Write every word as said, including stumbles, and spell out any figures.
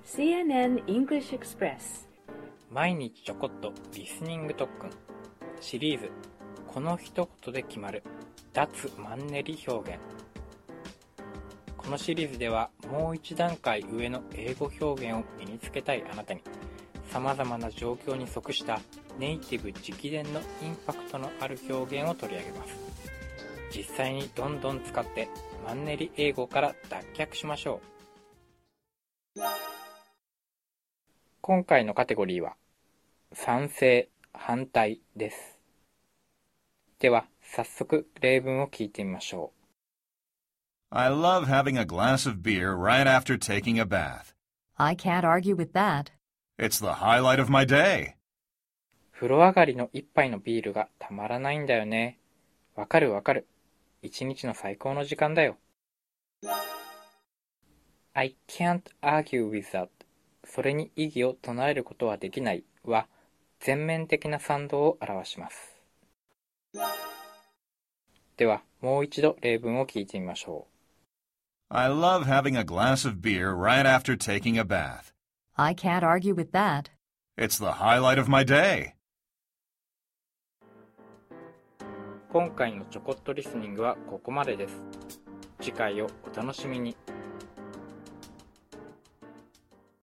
シーエヌエヌ English Express 毎日ちょこっとリスニング特訓シリーズこの一言で決まる脱マンネリ表現。このシリーズではもう一段階上の英語表現を身につけたいあなたに様々な状況に即したネイティブ直伝のインパクトのある表現を取り上げます。実際にどんどん使ってマンネリ英語から脱却しましょう。今回のカテゴリーは賛成、反対です。では早速例文を聞いてみましょう。I love having a glass of beer right after taking a bath. I can't argue with that. It's the highlight of my day. 風呂上がりの一杯のビールがたまらないんだよね。わかるわかる。一日の最高の時間だよ。I can't argue with that. それに異議を唱えることはできないは全面的な賛同を表します。ではもう一度例文を聞いてみましょう。I love having a glass of beer right after taking a bath. I can't argue with that. It's the highlight of my day. 今回のちょこっとリスニングはここまでです。次回をお楽しみに。